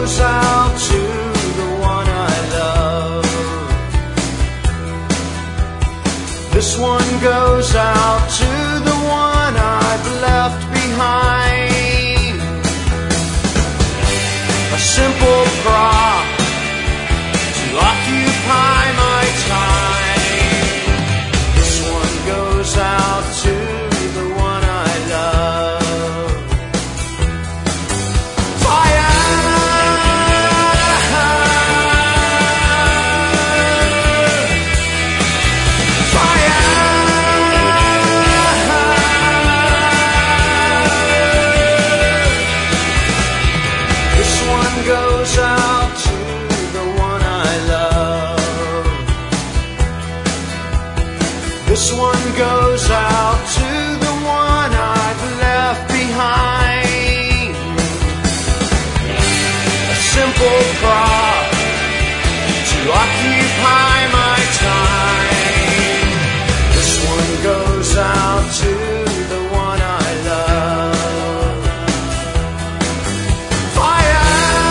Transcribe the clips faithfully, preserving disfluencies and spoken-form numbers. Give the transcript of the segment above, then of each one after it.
goes out to the one I love. This one goes out to the one I've left behind. A simple prop to occupy my time. This one goes out to the one I love. Fire! Fire! This one goes out to the one I love. This one goes out to the one I've left behind. A simple prop to occupy my time. This one goes out to the one I love. Fire!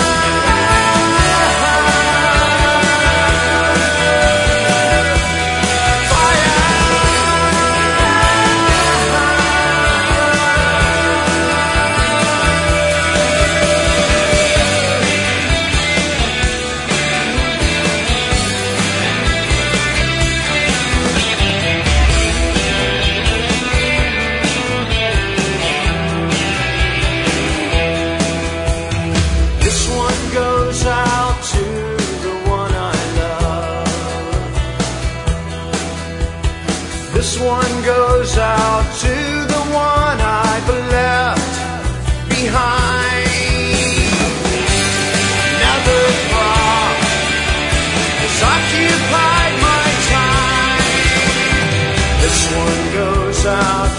This one goes out to the one I love. This one goes out to the one I've left behind. Another prop has occupied my time. This one goes out